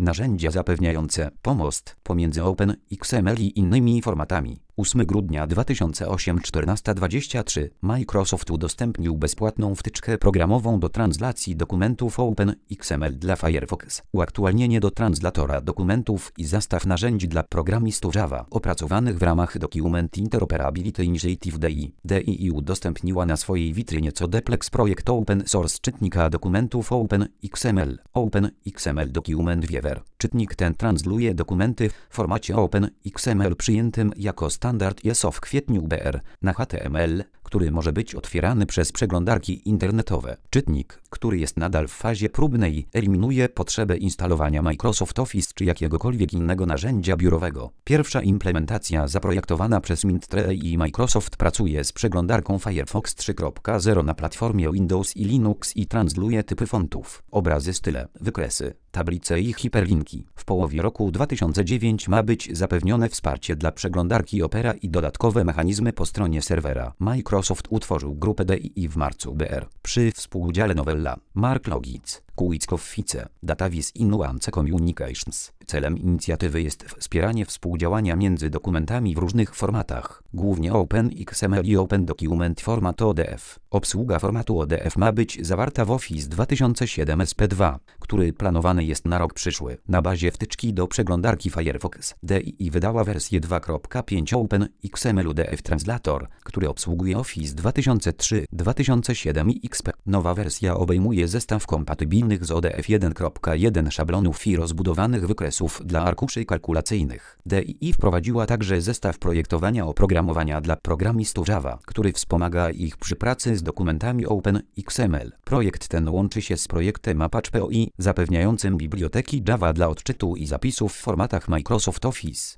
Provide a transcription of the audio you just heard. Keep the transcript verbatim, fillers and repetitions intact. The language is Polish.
Narzędzia zapewniające pomost pomiędzy OpenXML i innymi formatami. ósmego grudnia dwa tysiące ósmego czternaście dwadzieścia trzy Microsoft udostępnił bezpłatną wtyczkę programową do translacji dokumentów OpenXML dla Firefox. Uaktualnienie do translatora dokumentów i zestaw narzędzi dla programistów Java opracowanych w ramach Document Interoperability Initiative D I. D I udostępniła na swojej witrynie Codeplex projekt open source czytnika dokumentów OpenXML. OpenXML Document Viewer. Czytnik ten transluje dokumenty w formacie OpenXML przyjętym jako standard I S O w kwietniu B R na H T M L, który może być otwierany przez przeglądarki internetowe. Czytnik, który jest nadal w fazie próbnej, eliminuje potrzebę instalowania Microsoft Office czy jakiegokolwiek innego narzędzia biurowego. Pierwsza implementacja zaprojektowana przez Mintree i Microsoft pracuje z przeglądarką Firefox trzy kropka zero na platformie Windows i Linux i transluje typy fontów, obrazy, style, wykresy, tablice i hiperlinki. W połowie roku dwa tysiące dziewiątego ma być zapewnione wsparcie dla przeglądarki Opera i dodatkowe mechanizmy po stronie serwera. Microsoft utworzył grupę D I w marcu B R przy współudziale Novella, Mark Logitz, Kuickowfice, Datavis i Nuance Communications. Celem inicjatywy jest wspieranie współdziałania między dokumentami w różnych formatach, głównie OpenXML i Open Document Format O D F. Obsługa formatu O D F ma być zawarta w Office dwa tysiące siedem S P dwa, który planowany jest na rok przyszły. Na bazie wtyczki do przeglądarki Firefox, D I wydała wersję dwa kropka pięć OpenXML O D F Translator, który obsługuje Office dwa tysiące trzy, dwa tysiące siedem i X P. Nowa wersja obejmuje zestaw kompatybilnych z O D F jeden kropka jeden szablonów i rozbudowanych wykresów dla arkuszy kalkulacyjnych. D I wprowadziła także zestaw projektowania oprogramowania dla programistów Java, który wspomaga ich przy pracy z dokumentami OpenXML. Projekt ten łączy się z projektem Apache P O I, zapewniającym biblioteki Java dla odczytu i zapisu w formatach Microsoft Office.